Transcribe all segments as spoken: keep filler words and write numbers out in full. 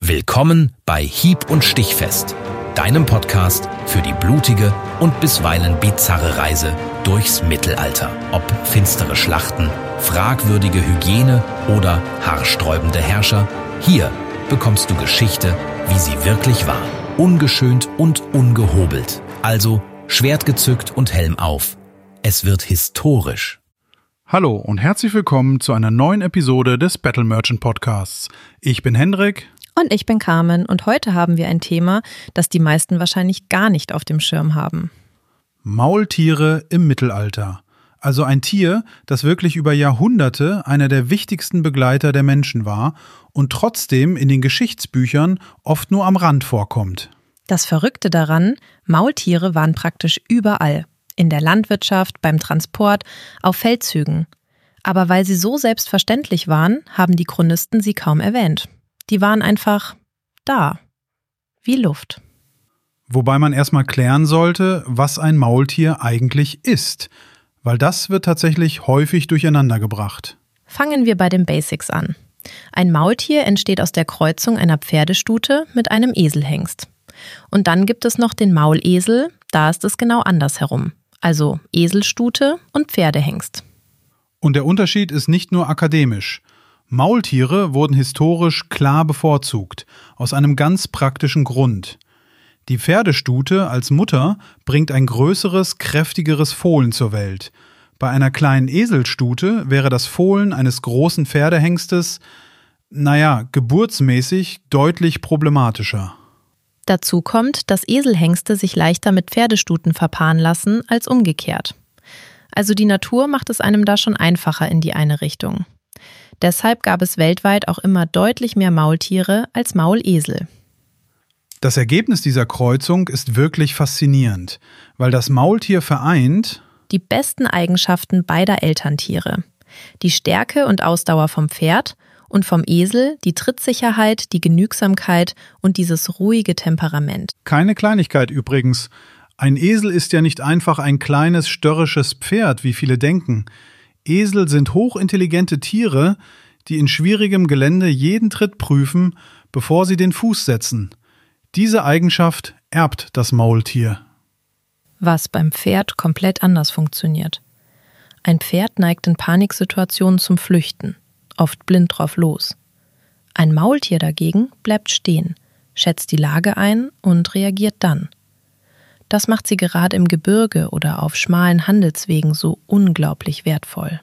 Willkommen bei Hieb- und Stichfest, deinem Podcast für die blutige und bisweilen bizarre Reise durchs Mittelalter. Ob finstere Schlachten, fragwürdige Hygiene oder haarsträubende Herrscher, hier bekommst du Geschichte, wie sie wirklich war. Ungeschönt und ungehobelt. Also Schwert gezückt und Helm auf. Es wird historisch. Hallo und herzlich willkommen zu einer neuen Episode des Battle Merchant Podcasts. Ich bin Hendrik. Und ich bin Carmen und heute haben wir ein Thema, das die meisten wahrscheinlich gar nicht auf dem Schirm haben. Maultiere im Mittelalter. Also ein Tier, das wirklich über Jahrhunderte einer der wichtigsten Begleiter der Menschen war und trotzdem in den Geschichtsbüchern oft nur am Rand vorkommt. Das Verrückte daran, Maultiere waren praktisch überall. In der Landwirtschaft, beim Transport, auf Feldzügen. Aber weil sie so selbstverständlich waren, haben die Chronisten sie kaum erwähnt. Die waren einfach da. Wie Luft. Wobei man erstmal klären sollte, was ein Maultier eigentlich ist. Weil das wird tatsächlich häufig durcheinandergebracht. Fangen wir bei den Basics an. Ein Maultier entsteht aus der Kreuzung einer Pferdestute mit einem Eselhengst. Und dann gibt es noch den Maulesel, da ist es genau andersherum. Also Eselstute und Pferdehengst. Und der Unterschied ist nicht nur akademisch. Maultiere wurden historisch klar bevorzugt, aus einem ganz praktischen Grund. Die Pferdestute als Mutter bringt ein größeres, kräftigeres Fohlen zur Welt. Bei einer kleinen Eselstute wäre das Fohlen eines großen Pferdehengstes, naja, geburtsmäßig deutlich problematischer. Dazu kommt, dass Eselhengste sich leichter mit Pferdestuten verpaaren lassen als umgekehrt. Also die Natur macht es einem da schon einfacher in die eine Richtung. Deshalb gab es weltweit auch immer deutlich mehr Maultiere als Maulesel. Das Ergebnis dieser Kreuzung ist wirklich faszinierend, weil das Maultier vereint die besten Eigenschaften beider Elterntiere. Die Stärke und Ausdauer vom Pferd und vom Esel die Trittsicherheit, die Genügsamkeit und dieses ruhige Temperament. Keine Kleinigkeit übrigens. Ein Esel ist ja nicht einfach ein kleines, störrisches Pferd, wie viele denken. Esel sind hochintelligente Tiere, die in schwierigem Gelände jeden Tritt prüfen, bevor sie den Fuß setzen. Diese Eigenschaft erbt das Maultier. Was beim Pferd komplett anders funktioniert. Ein Pferd neigt in Paniksituationen zum Flüchten, oft blind drauf los. Ein Maultier dagegen bleibt stehen, schätzt die Lage ein und reagiert dann. Das macht sie gerade im Gebirge oder auf schmalen Handelswegen so unglaublich wertvoll.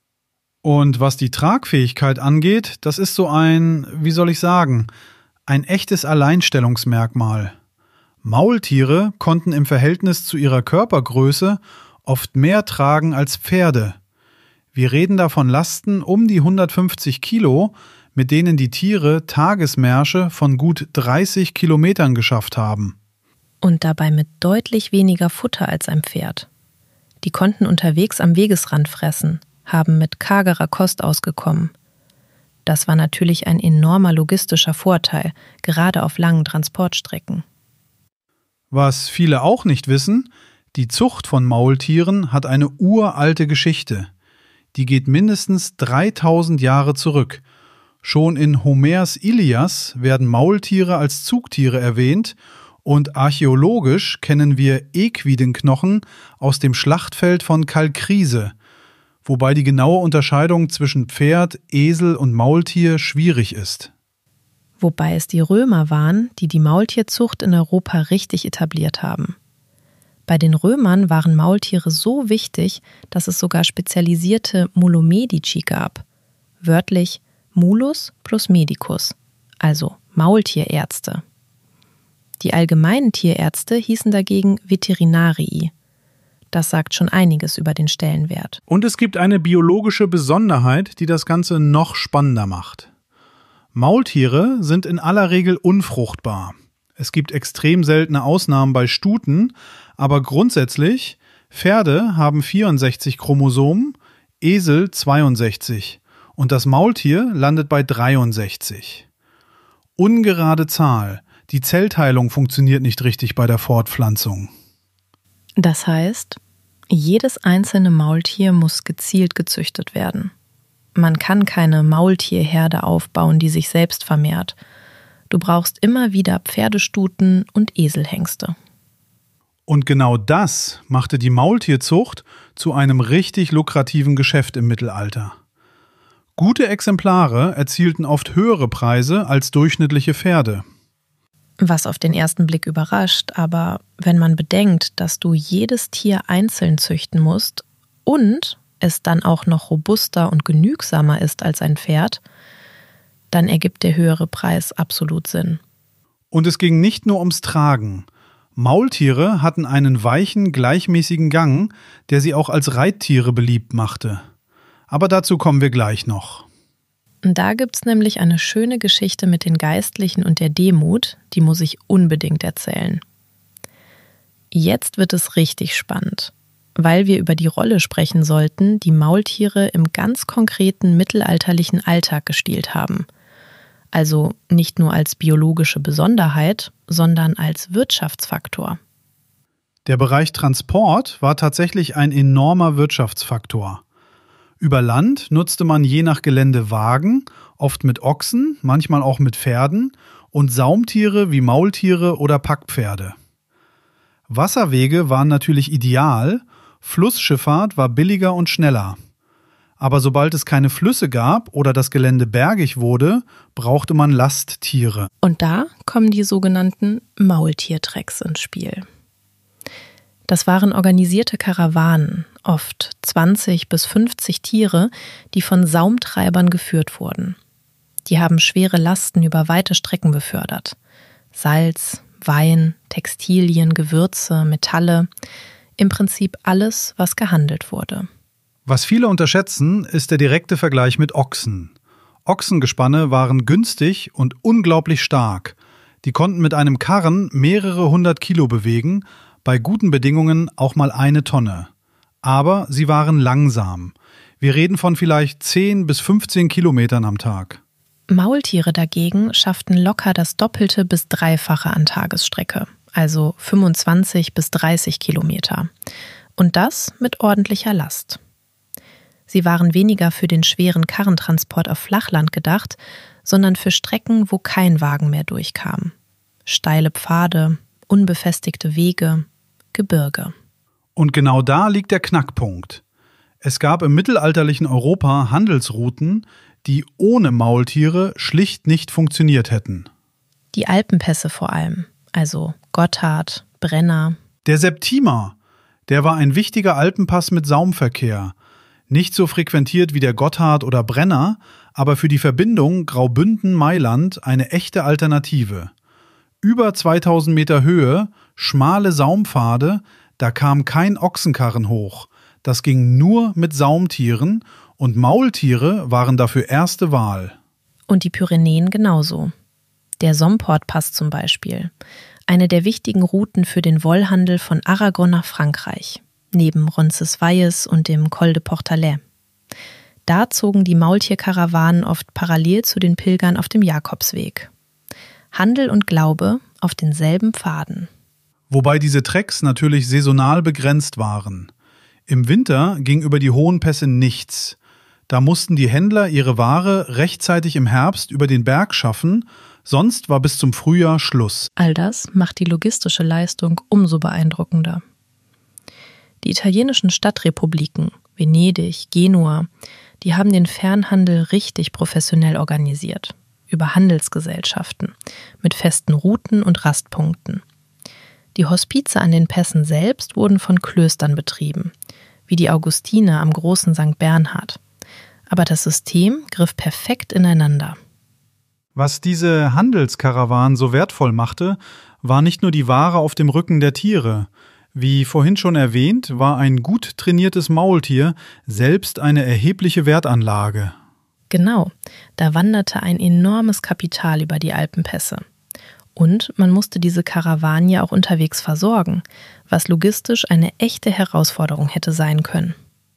Und was die Tragfähigkeit angeht, das ist so ein, wie soll ich sagen, ein echtes Alleinstellungsmerkmal. Maultiere konnten im Verhältnis zu ihrer Körpergröße oft mehr tragen als Pferde. Wir reden da von Lasten um die hundertfünfzig Kilo, mit denen die Tiere Tagesmärsche von gut dreißig Kilometern geschafft haben. Und dabei mit deutlich weniger Futter als ein Pferd. Die konnten unterwegs am Wegesrand fressen, haben mit kargerer Kost ausgekommen. Das war natürlich ein enormer logistischer Vorteil, gerade auf langen Transportstrecken. Was viele auch nicht wissen, die Zucht von Maultieren hat eine uralte Geschichte. Die geht mindestens dreitausend Jahre zurück. Schon in Homers Ilias werden Maultiere als Zugtiere erwähnt und archäologisch kennen wir Equidenknochen aus dem Schlachtfeld von Kalkriese, wobei die genaue Unterscheidung zwischen Pferd, Esel und Maultier schwierig ist. Wobei es die Römer waren, die die Maultierzucht in Europa richtig etabliert haben. Bei den Römern waren Maultiere so wichtig, dass es sogar spezialisierte Mulomedici gab. Wörtlich Mulus plus Medicus, also Maultierärzte. Die allgemeinen Tierärzte hießen dagegen Veterinarii. Das sagt schon einiges über den Stellenwert. Und es gibt eine biologische Besonderheit, die das Ganze noch spannender macht. Maultiere sind in aller Regel unfruchtbar. Es gibt extrem seltene Ausnahmen bei Stuten, aber grundsätzlich, Pferde haben vierundsechzig Chromosomen, Esel zweiundsechzig und das Maultier landet bei dreiundsechzig. Ungerade Zahl, die Zellteilung funktioniert nicht richtig bei der Fortpflanzung. Das heißt, jedes einzelne Maultier muss gezielt gezüchtet werden. Man kann keine Maultierherde aufbauen, die sich selbst vermehrt. Du brauchst immer wieder Pferdestuten und Eselhengste. Und genau das machte die Maultierzucht zu einem richtig lukrativen Geschäft im Mittelalter. Gute Exemplare erzielten oft höhere Preise als durchschnittliche Pferde. Was auf den ersten Blick überrascht, aber wenn man bedenkt, dass du jedes Tier einzeln züchten musst und es dann auch noch robuster und genügsamer ist als ein Pferd, dann ergibt der höhere Preis absolut Sinn. Und es ging nicht nur ums Tragen. Maultiere hatten einen weichen, gleichmäßigen Gang, der sie auch als Reittiere beliebt machte. Aber dazu kommen wir gleich noch. Da gibt's nämlich eine schöne Geschichte mit den Geistlichen und der Demut, die muss ich unbedingt erzählen. Jetzt wird es richtig spannend, weil wir über die Rolle sprechen sollten, die Maultiere im ganz konkreten mittelalterlichen Alltag gespielt haben. Also nicht nur als biologische Besonderheit, sondern als Wirtschaftsfaktor. Der Bereich Transport war tatsächlich ein enormer Wirtschaftsfaktor. Über Land nutzte man je nach Gelände Wagen, oft mit Ochsen, manchmal auch mit Pferden und Saumtiere wie Maultiere oder Packpferde. Wasserwege waren natürlich ideal, Flussschifffahrt war billiger und schneller. Aber sobald es keine Flüsse gab oder das Gelände bergig wurde, brauchte man Lasttiere. Und da kommen die sogenannten Maultiertrecks ins Spiel. Das waren organisierte Karawanen, oft zwanzig bis fünfzig Tiere, die von Saumtreibern geführt wurden. Die haben schwere Lasten über weite Strecken befördert. Salz, Wein, Textilien, Gewürze, Metalle, im Prinzip alles, was gehandelt wurde. Was viele unterschätzen, ist der direkte Vergleich mit Ochsen. Ochsengespanne waren günstig und unglaublich stark. Die konnten mit einem Karren mehrere hundert Kilo bewegen, bei guten Bedingungen auch mal eine Tonne. Aber sie waren langsam. Wir reden von vielleicht zehn bis fünfzehn Kilometern am Tag. Maultiere dagegen schafften locker das Doppelte bis Dreifache an Tagesstrecke, also fünfundzwanzig bis dreißig Kilometer. Und das mit ordentlicher Last. Sie waren weniger für den schweren Karrentransport auf Flachland gedacht, sondern für Strecken, wo kein Wagen mehr durchkam. Steile Pfade, unbefestigte Wege, Gebirge. Und genau da liegt der Knackpunkt. Es gab im mittelalterlichen Europa Handelsrouten, die ohne Maultiere schlicht nicht funktioniert hätten. Die Alpenpässe vor allem, also Gotthard, Brenner. Der Septimer, der war ein wichtiger Alpenpass mit Saumverkehr. Nicht so frequentiert wie der Gotthard oder Brenner, aber für die Verbindung Graubünden-Mailand eine echte Alternative. Über zweitausend Meter Höhe, schmale Saumpfade, da kam kein Ochsenkarren hoch. Das ging nur mit Saumtieren und Maultiere waren dafür erste Wahl. Und die Pyrenäen genauso. Der Somport-Pass zum Beispiel. Eine der wichtigen Routen für den Wollhandel von Aragon nach Frankreich. Neben Roncesvalles und dem Col de Portalet. Da zogen die Maultierkarawanen oft parallel zu den Pilgern auf dem Jakobsweg. Handel und Glaube auf denselben Pfaden. Wobei diese Trecks natürlich saisonal begrenzt waren. Im Winter ging über die hohen Pässe nichts. Da mussten die Händler ihre Ware rechtzeitig im Herbst über den Berg schaffen, sonst war bis zum Frühjahr Schluss. All das macht die logistische Leistung umso beeindruckender. Die italienischen Stadtrepubliken, Venedig, Genua, die haben den Fernhandel richtig professionell organisiert. Über Handelsgesellschaften, mit festen Routen und Rastpunkten. Die Hospize an den Pässen selbst wurden von Klöstern betrieben, wie die Augustiner am großen Sankt Bernhard. Aber das System griff perfekt ineinander. Was diese Handelskarawanen so wertvoll machte, war nicht nur die Ware auf dem Rücken der Tiere. Wie vorhin schon erwähnt, war ein gut trainiertes Maultier selbst eine erhebliche Wertanlage. Genau, da wanderte ein enormes Kapital über die Alpenpässe. Und man musste diese Karawanen ja auch unterwegs versorgen, was logistisch eine echte Herausforderung hätte sein können.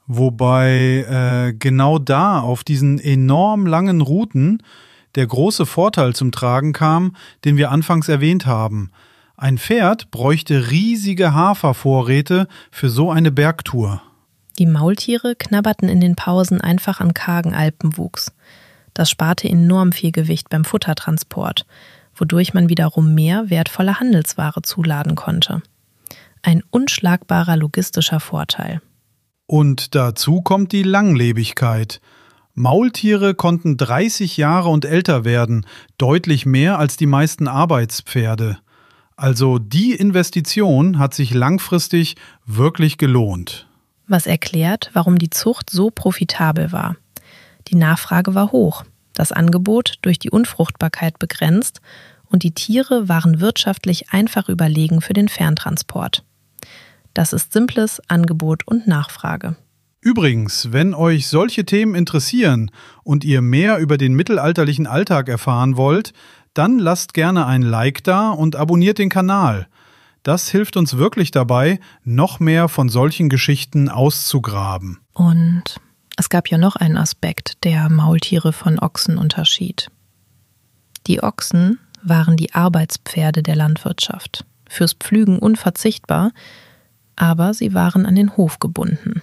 Wobei äh, genau da auf diesen enorm langen Routen der große Vorteil zum Tragen kam, den wir anfangs erwähnt haben. Ein Pferd bräuchte riesige Hafervorräte für so eine Bergtour. Die Maultiere knabberten in den Pausen einfach an kargen Alpenwuchs. Das sparte enorm viel Gewicht beim Futtertransport, wodurch man wiederum mehr wertvolle Handelsware zuladen konnte. Ein unschlagbarer logistischer Vorteil. Und dazu kommt die Langlebigkeit. Maultiere konnten dreißig Jahre und älter werden, deutlich mehr als die meisten Arbeitspferde. Also die Investition hat sich langfristig wirklich gelohnt. Was erklärt, warum die Zucht so profitabel war. Die Nachfrage war hoch, das Angebot durch die Unfruchtbarkeit begrenzt und die Tiere waren wirtschaftlich einfach überlegen für den Ferntransport. Das ist simples Angebot und Nachfrage. Übrigens, wenn euch solche Themen interessieren und ihr mehr über den mittelalterlichen Alltag erfahren wollt, dann lasst gerne ein Like da und abonniert den Kanal. Das hilft uns wirklich dabei, noch mehr von solchen Geschichten auszugraben. Und es gab ja noch einen Aspekt, der Maultiere von Ochsen unterschied. Die Ochsen waren die Arbeitspferde der Landwirtschaft, fürs Pflügen unverzichtbar, aber sie waren an den Hof gebunden.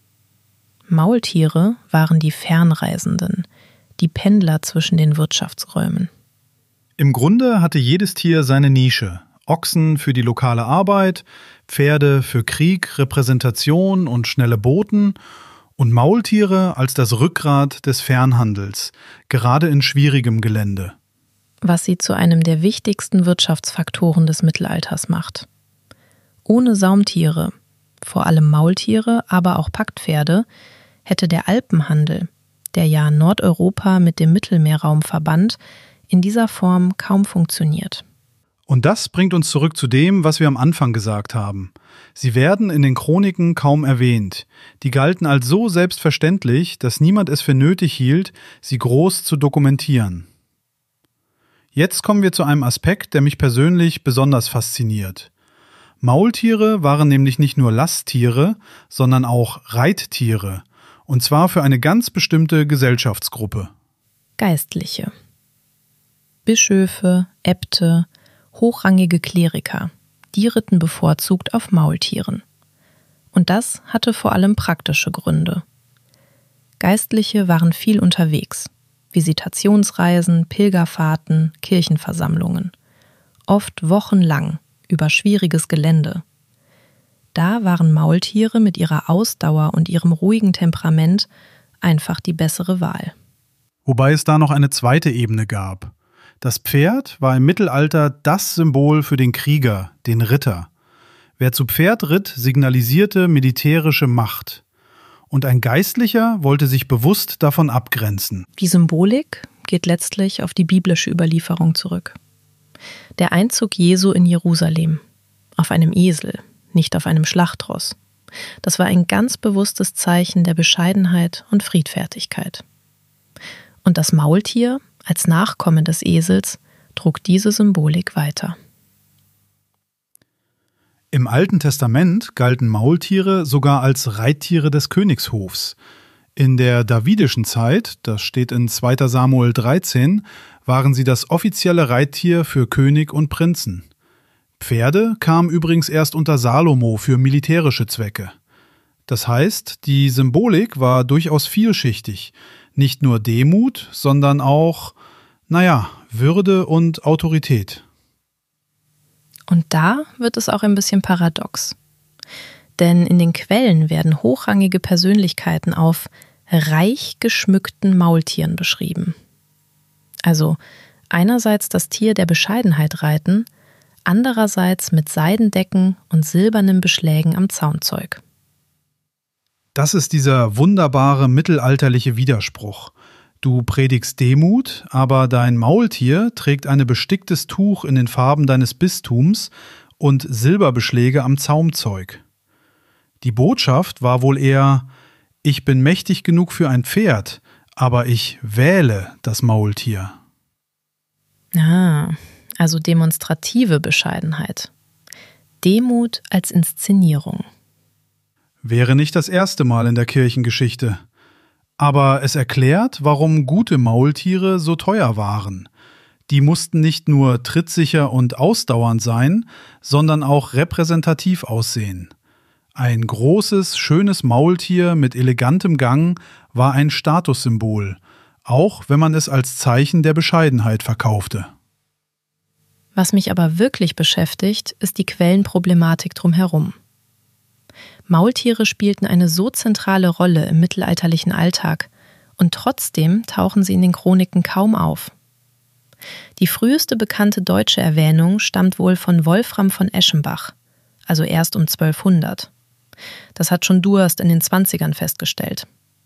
Maultiere waren die Fernreisenden, die Pendler zwischen den Wirtschaftsräumen. Im Grunde hatte jedes Tier seine Nische. Ochsen für die lokale Arbeit, Pferde für Krieg, Repräsentation und schnelle Boten und Maultiere als das Rückgrat des Fernhandels, gerade in schwierigem Gelände. Was sie zu einem der wichtigsten Wirtschaftsfaktoren des Mittelalters macht. Ohne Saumtiere, vor allem Maultiere, aber auch Packpferde, hätte der Alpenhandel, der ja Nordeuropa mit dem Mittelmeerraum verband, in dieser Form kaum funktioniert. Und das bringt uns zurück zu dem, was wir am Anfang gesagt haben. Sie werden in den Chroniken kaum erwähnt. Die galten als so selbstverständlich, dass niemand es für nötig hielt, sie groß zu dokumentieren. Jetzt kommen wir zu einem Aspekt, der mich persönlich besonders fasziniert. Maultiere waren nämlich nicht nur Lasttiere, sondern auch Reittiere. Und zwar für eine ganz bestimmte Gesellschaftsgruppe. Geistliche. Bischöfe, Äbte, hochrangige Kleriker, die ritten bevorzugt auf Maultieren. Und das hatte vor allem praktische Gründe. Geistliche waren viel unterwegs. Visitationsreisen, Pilgerfahrten, Kirchenversammlungen. Oft wochenlang über schwieriges Gelände. Da waren Maultiere mit ihrer Ausdauer und ihrem ruhigen Temperament einfach die bessere Wahl. Wobei es da noch eine zweite Ebene gab. Das Pferd war im Mittelalter das Symbol für den Krieger, den Ritter. Wer zu Pferd ritt, signalisierte militärische Macht. Und ein Geistlicher wollte sich bewusst davon abgrenzen. Die Symbolik geht letztlich auf die biblische Überlieferung zurück. Der Einzug Jesu in Jerusalem, auf einem Esel, nicht auf einem Schlachtross. Das war ein ganz bewusstes Zeichen der Bescheidenheit und Friedfertigkeit. Und das Maultier, als Nachkomme des Esels, trug diese Symbolik weiter. Im Alten Testament galten Maultiere sogar als Reittiere des Königshofs. In der davidischen Zeit, das steht in zweiter Samuel dreizehn, waren sie das offizielle Reittier für König und Prinzen. Pferde kamen übrigens erst unter Salomo für militärische Zwecke. Das heißt, die Symbolik war durchaus vielschichtig. Nicht nur Demut, sondern auch, naja, Würde und Autorität. Und da wird es auch ein bisschen paradox. Denn in den Quellen werden hochrangige Persönlichkeiten auf reich geschmückten Maultieren beschrieben. Also einerseits das Tier der Bescheidenheit reiten, andererseits mit Seidendecken und silbernen Beschlägen am Zaunzeug. Das ist dieser wunderbare mittelalterliche Widerspruch. Du predigst Demut, aber dein Maultier trägt ein besticktes Tuch in den Farben deines Bistums und Silberbeschläge am Zaumzeug. Die Botschaft war wohl eher: Ich bin mächtig genug für ein Pferd, aber ich wähle das Maultier. Ah, also demonstrative Bescheidenheit. Demut als Inszenierung. Wäre nicht das erste Mal in der Kirchengeschichte. Aber es erklärt, warum gute Maultiere so teuer waren. Die mussten nicht nur trittsicher und ausdauernd sein, sondern auch repräsentativ aussehen. Ein großes, schönes Maultier mit elegantem Gang war ein Statussymbol, auch wenn man es als Zeichen der Bescheidenheit verkaufte. Was mich aber wirklich beschäftigt, ist die Quellenproblematik drumherum. Maultiere spielten eine so zentrale Rolle im mittelalterlichen Alltag und trotzdem tauchen sie in den Chroniken kaum auf. Die früheste bekannte deutsche Erwähnung stammt wohl von Wolfram von Eschenbach, also erst um zwölfhundert. Das hat schon Durst in den zwanzigern festgestellt.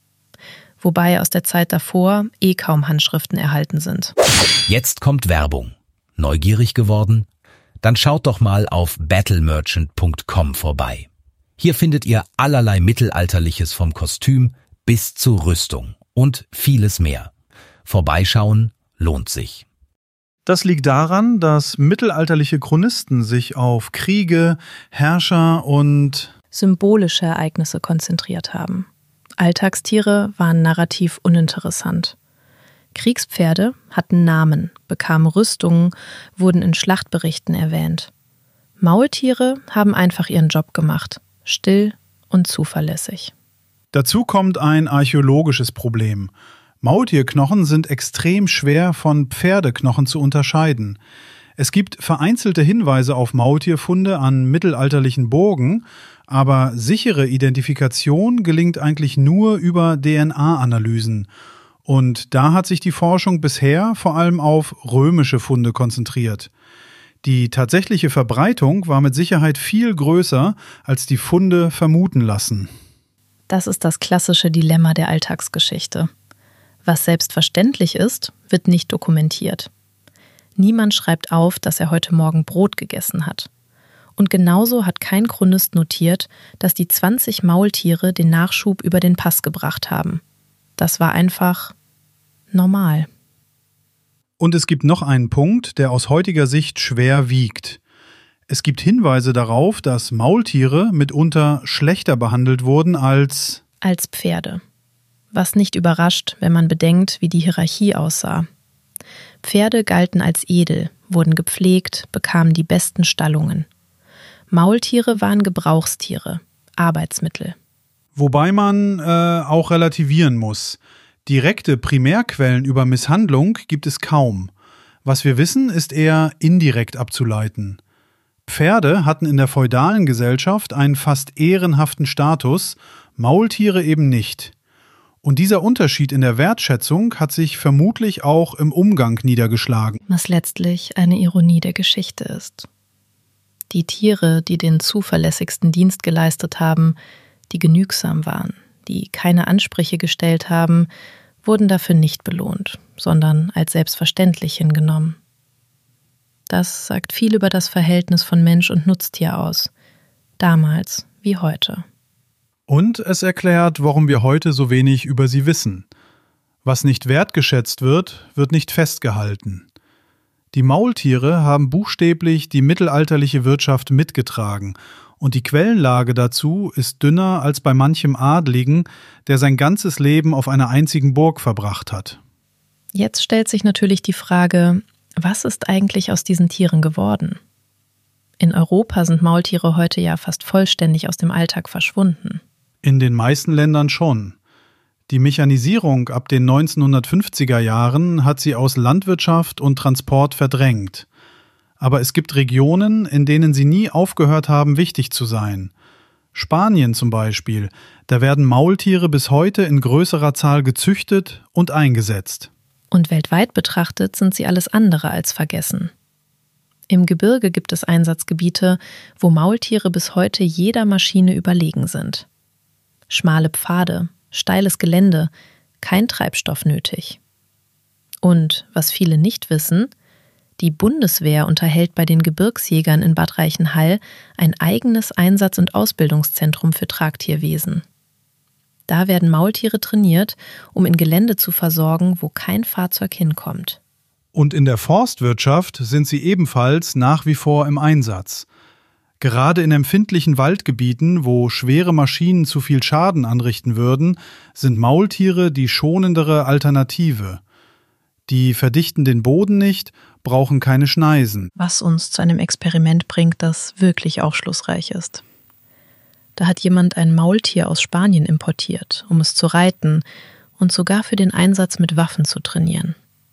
Wobei aus der Zeit davor eh kaum Handschriften erhalten sind. Jetzt kommt Werbung. Neugierig geworden? Dann schaut doch mal auf battle merchant punkt com vorbei. Hier findet ihr allerlei Mittelalterliches vom Kostüm bis zur Rüstung und vieles mehr. Vorbeischauen lohnt sich. Das liegt daran, dass mittelalterliche Chronisten sich auf Kriege, Herrscher und symbolische Ereignisse konzentriert haben. Alltagstiere waren narrativ uninteressant. Kriegspferde hatten Namen, bekamen Rüstungen, wurden in Schlachtberichten erwähnt. Maultiere haben einfach ihren Job gemacht, still und zuverlässig. Dazu kommt ein archäologisches Problem. Maultierknochen sind extrem schwer von Pferdeknochen zu unterscheiden. Es gibt vereinzelte Hinweise auf Maultierfunde an mittelalterlichen Burgen, aber sichere Identifikation gelingt eigentlich nur über D N A-Analysen. Und da hat sich die Forschung bisher vor allem auf römische Funde konzentriert. Die tatsächliche Verbreitung war mit Sicherheit viel größer, als die Funde vermuten lassen. Das ist das klassische Dilemma der Alltagsgeschichte. Was selbstverständlich ist, wird nicht dokumentiert. Niemand schreibt auf, dass er heute Morgen Brot gegessen hat. Und genauso hat kein Chronist notiert, dass die zwanzig Maultiere den Nachschub über den Pass gebracht haben. Das war einfach normal. Und es gibt noch einen Punkt, der aus heutiger Sicht schwer wiegt. Es gibt Hinweise darauf, dass Maultiere mitunter schlechter behandelt wurden als als Pferde. Was nicht überrascht, wenn man bedenkt, wie die Hierarchie aussah. Pferde galten als edel, wurden gepflegt, bekamen die besten Stallungen. Maultiere waren Gebrauchstiere, Arbeitsmittel. Wobei man äh, auch relativieren muss. Direkte Primärquellen über Misshandlung gibt es kaum. Was wir wissen, ist eher indirekt abzuleiten. Pferde hatten in der feudalen Gesellschaft einen fast ehrenhaften Status, Maultiere eben nicht. Und dieser Unterschied in der Wertschätzung hat sich vermutlich auch im Umgang niedergeschlagen. Was letztlich eine Ironie der Geschichte ist. Die Tiere, die den zuverlässigsten Dienst geleistet haben, die genügsam waren, die keine Ansprüche gestellt haben, wurden dafür nicht belohnt, sondern als selbstverständlich hingenommen. Das sagt viel über das Verhältnis von Mensch und Nutztier aus, damals wie heute. Und es erklärt, warum wir heute so wenig über sie wissen. Was nicht wertgeschätzt wird, wird nicht festgehalten. Die Maultiere haben buchstäblich die mittelalterliche Wirtschaft mitgetragen und die Quellenlage dazu ist dünner als bei manchem Adligen, der sein ganzes Leben auf einer einzigen Burg verbracht hat. Jetzt stellt sich natürlich die Frage, was ist eigentlich aus diesen Tieren geworden? In Europa sind Maultiere heute ja fast vollständig aus dem Alltag verschwunden. In den meisten Ländern schon. Die Mechanisierung ab den neunzehnhundertfünfziger Jahren hat sie aus Landwirtschaft und Transport verdrängt. Aber es gibt Regionen, in denen sie nie aufgehört haben, wichtig zu sein. Spanien zum Beispiel, da werden Maultiere bis heute in größerer Zahl gezüchtet und eingesetzt. Und weltweit betrachtet sind sie alles andere als vergessen. Im Gebirge gibt es Einsatzgebiete, wo Maultiere bis heute jeder Maschine überlegen sind. Schmale Pfade, steiles Gelände, kein Treibstoff nötig. Und, was viele nicht wissen, die Bundeswehr unterhält bei den Gebirgsjägern in Bad Reichenhall ein eigenes Einsatz- und Ausbildungszentrum für Tragtierwesen. Da werden Maultiere trainiert, um in Gelände zu versorgen, wo kein Fahrzeug hinkommt. Und in der Forstwirtschaft sind sie ebenfalls nach wie vor im Einsatz. Gerade in empfindlichen Waldgebieten, wo schwere Maschinen zu viel Schaden anrichten würden, sind Maultiere die schonendere Alternative. Die verdichten den Boden nicht, brauchen keine Schneisen. Was uns zu einem Experiment bringt, das wirklich aufschlussreich ist. Da hat jemand ein Maultier aus Spanien importiert, um es zu reiten und sogar für den Einsatz mit Waffen zu trainieren.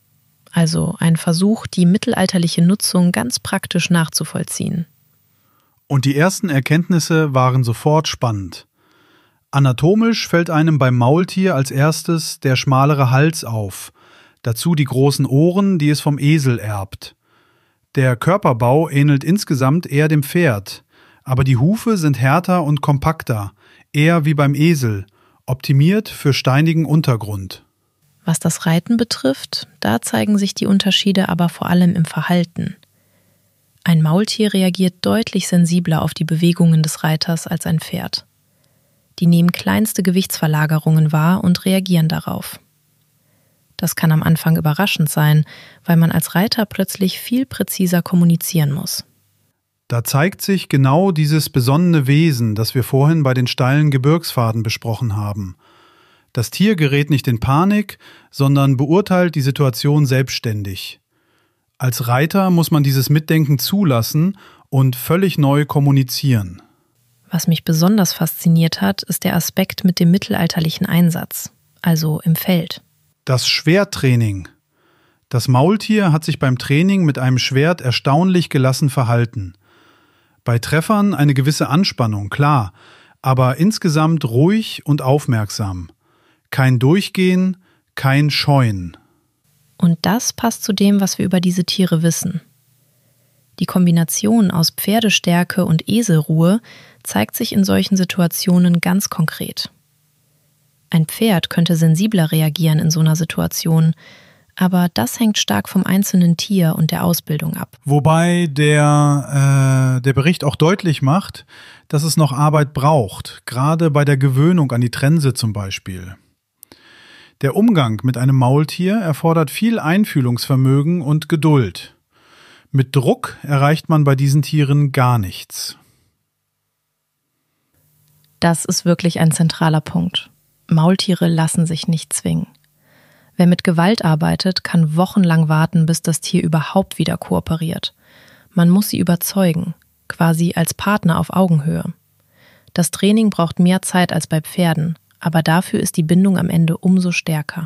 also ein Versuch, die mittelalterliche Nutzung ganz praktisch nachzuvollziehen. Und die ersten Erkenntnisse waren sofort spannend. Anatomisch fällt einem beim Maultier als erstes der schmalere Hals auf, dazu die großen Ohren, die es vom Esel erbt. Der Körperbau ähnelt insgesamt eher dem Pferd, aber die Hufe sind härter und kompakter, eher wie beim Esel, optimiert für steinigen Untergrund. Was das Reiten betrifft, da zeigen sich die Unterschiede aber vor allem im Verhalten. Ein Maultier reagiert deutlich sensibler auf die Bewegungen des Reiters als ein Pferd. Die nehmen kleinste Gewichtsverlagerungen wahr und reagieren darauf. Das kann am Anfang überraschend sein, weil man als Reiter plötzlich viel präziser kommunizieren muss. Da zeigt sich genau dieses besonnene Wesen, das wir vorhin bei den steilen Gebirgspfaden besprochen haben. Das Tier gerät nicht in Panik, sondern beurteilt die Situation selbstständig. Als Reiter muss man dieses Mitdenken zulassen und völlig neu kommunizieren. Was mich besonders fasziniert hat, ist der Aspekt mit dem mittelalterlichen Einsatz, also im Feld. Das Schwerttraining. Das Maultier hat sich beim Training mit einem Schwert erstaunlich gelassen verhalten. Bei Treffern eine gewisse Anspannung, klar, aber insgesamt ruhig und aufmerksam. Kein Durchgehen, kein Scheuen. Und das passt zu dem, was wir über diese Tiere wissen. Die Kombination aus Pferdestärke und Eselruhe zeigt sich in solchen Situationen ganz konkret. Ein Pferd könnte sensibler reagieren in so einer Situation, aber das hängt stark vom einzelnen Tier und der Ausbildung ab. Wobei der, äh, der Bericht auch deutlich macht, dass es noch Arbeit braucht, gerade bei der Gewöhnung an die Trense zum Beispiel. Der Umgang mit einem Maultier erfordert viel Einfühlungsvermögen und Geduld. Mit Druck erreicht man bei diesen Tieren gar nichts. Das ist wirklich ein zentraler Punkt. Maultiere lassen sich nicht zwingen. Wer mit Gewalt arbeitet, kann wochenlang warten, bis das Tier überhaupt wieder kooperiert. Man muss sie überzeugen, quasi als Partner auf Augenhöhe. Das Training braucht mehr Zeit als bei Pferden, aber dafür ist die Bindung am Ende umso stärker.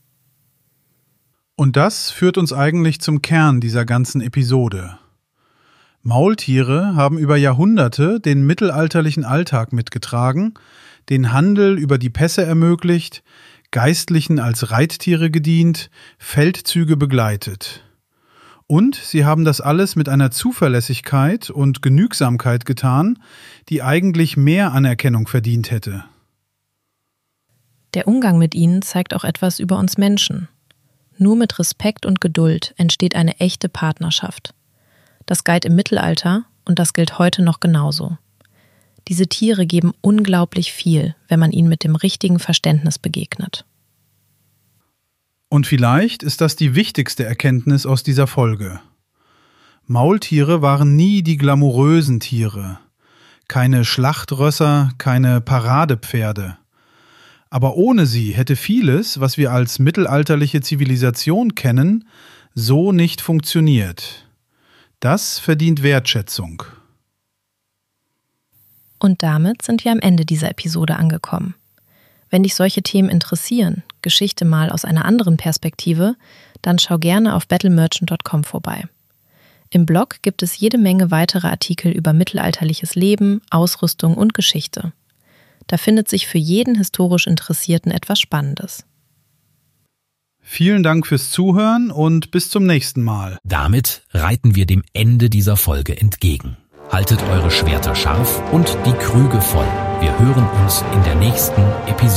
Und das führt uns eigentlich zum Kern dieser ganzen Episode. Maultiere haben über Jahrhunderte den mittelalterlichen Alltag mitgetragen, den Handel über die Pässe ermöglicht, Geistlichen als Reittiere gedient, Feldzüge begleitet. Und sie haben das alles mit einer Zuverlässigkeit und Genügsamkeit getan, die eigentlich mehr Anerkennung verdient hätte. Der Umgang mit ihnen zeigt auch etwas über uns Menschen. Nur mit Respekt und Geduld entsteht eine echte Partnerschaft. Das galt im Mittelalter und das gilt heute noch genauso. Diese Tiere geben unglaublich viel, wenn man ihnen mit dem richtigen Verständnis begegnet. Und vielleicht ist das die wichtigste Erkenntnis aus dieser Folge. Maultiere waren nie die glamourösen Tiere. Keine Schlachtrösser, keine Paradepferde. Aber ohne sie hätte vieles, was wir als mittelalterliche Zivilisation kennen, so nicht funktioniert. Das verdient Wertschätzung. Und damit sind wir am Ende dieser Episode angekommen. Wenn dich solche Themen interessieren, Geschichte mal aus einer anderen Perspektive, dann schau gerne auf battle merchant punkt com vorbei. Im Blog gibt es jede Menge weitere Artikel über mittelalterliches Leben, Ausrüstung und Geschichte. Da findet sich für jeden historisch Interessierten etwas Spannendes. Vielen Dank fürs Zuhören und bis zum nächsten Mal. Damit reiten wir dem Ende dieser Folge entgegen. Haltet eure Schwerter scharf und die Krüge voll. Wir hören uns in der nächsten Episode.